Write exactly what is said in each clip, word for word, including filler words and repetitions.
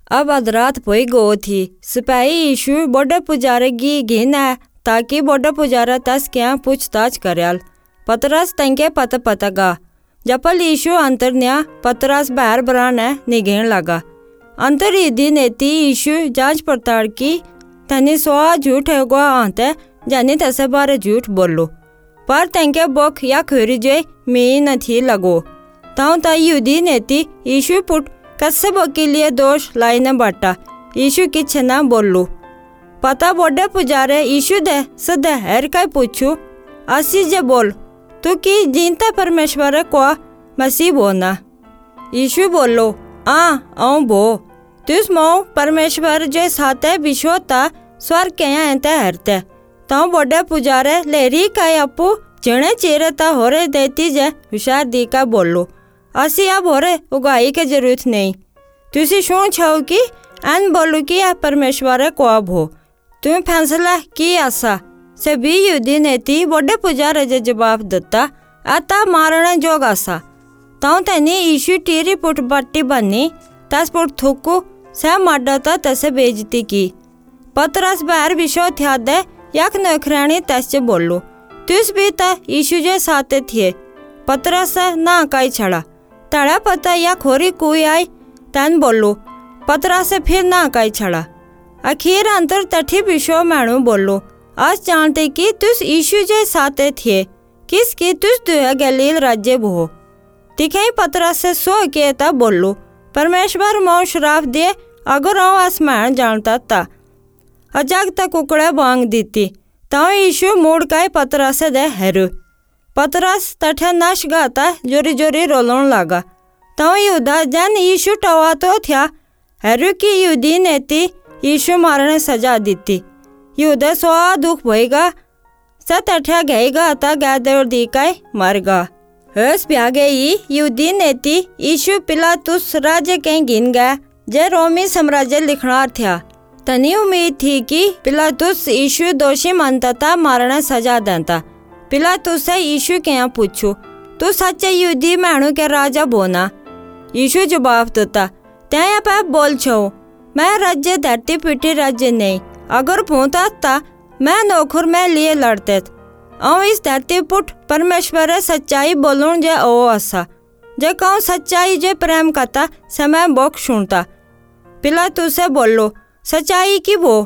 अब अधरात पोई गो थी। सिपाही यीशु बड़े पुजारे की घिन है ताकि बड़े पुजारा तस क्या पूछताछ करयाल। पतरस तंके पत पतगा जपल यीशु अंतर न्या पतरस बाहर बराने निगेण लगा। अंतर यदि नेती यीशु जांच पड़ताल की तनी सोआ झूठ है गो आते जानी तसे बारे झूठ बोलो पर तंके बोख या खोरी जे मी न थी लगो। ताऊ ता यहूदी नेती यीशु पुट कस्से के लिए दोष लाइने बाटा यीशु किछ ना बोलू। पता बड़े पुजारे यीशु दे सदे हर का पूछू असी जे बोल तू की जीनता परमेश्वर को मसीह बोना। यीशु बोलो आ आऊँ बो तुस मऊ परमेश्वर जे साथे विश्वता स्वर क्या एंते हरते ताऊ बड़े पुजारे लेरी का अपू जने चेरता होरे देती जे हुशार दी का बोलो असी अब होरे उगाई के जरूरत नहीं तुसी शो छो कि एन बोलू कि यह परमेश्वर को अब हो तुम फैसला की आसा से भी यहूदी नेती बड़े पुजारे जे जवाब देता आता मारने जोग आसा। ताऊ तनी यीशु टीरी पुट बट्टी बनी तस पुट थुकू से माडता तसे बेजती की। पतरस बाहर विशो थया दे यक नखरानी तस बोलू तुस भी ता यीशु जे साथे थे। पतरस ना काई छड़ा तड़ा पता या खोरी कोई आई तन बोलो पतरस से फिर ना काई छड़ा। आखिर अंतर तठी विशो मैणु बोलो आज जानते कि तुस यीशु जे साथे थे किस की तुस दुआ गलील राज्य भो। तिखे पतरस से सो के ता बोलो परमेश्वर मौ श्राप दे अगर आओ आसमान जानता ता अजाग तक कुकड़े बांग दीती ताऊ यीशु मोड़ का पतरस दे हेरु। पतरस तठे नश गाता जोरी जोरी रोलन लगा। ताऊ यहूदा जन यीशु टवा तो थया हेरु की यहूदी नेती यीशु मारने सजा दीती। यहूदा सोआ दुख भएगा स तठे गएगा ता गैदर दी का मरगा। हस ब्यागे यहूदी नेती यीशु पिलातुस राजे के गिन गया जे रोमी साम्राज्य लिखना था। तनी उम्मीद थी कि पिलातुस यीशु दोषी मानता था मारने सजा देता। पिलातुस से यीशु के यहाँ पूछू तू सच्चे यहूदी मैणु के राजा बोना। यीशु जवाब देता त्या पे बोल छो मैं राज्य धरती पिटी राज्य नहीं अगर भूता था मैं नौकर में लिए लड़ते और इस धरती पुट परमेश्वर सच्चाई बोलूं जे ओ आसा जे कहूँ सच्चाई जे प्रेम करता समय बोक सुनता। पिलातुस से बोलो सच्चाई की वो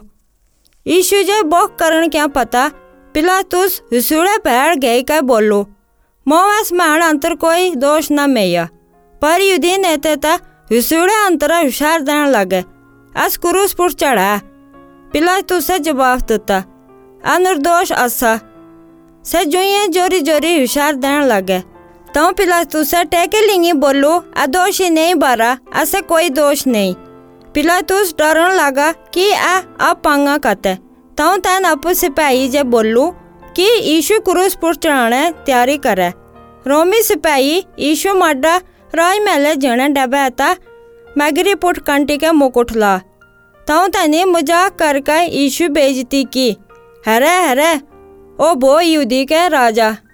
यीशु जे बोक करण क्या पता। पिलातुस हुसूड़े पैर गए का बोलो मोवस मान अंतर कोई दोष न मैया पर यहूदी नेते ता हुसूड़े अंतर हुशार देने लगे अस क्रूस पुट चढ़ा। पिलातुस से जवाब देता अनिर्दोष आसा से जुए जोरी जोरी हुशार देने लगे। तो पिलातुस से टेके लिंगी बोलो अदोषी नहीं बारा ऐसे कोई दोष नहीं। पिलातुस डरन लगा कि आ अब पंगा कते तो तन अपू सिपाही जे बोलू कि यीशु क्रूस पुट चढ़ाने तैयारी करे। रोमी सिपाही यीशु माडा राय मेले जने डबे था मैगरी पुट कंटी के मुकुट ला तो तनी मजाक करके यीशु बेइज्जती की हरे हरे ओ बो यहूदी के राजा।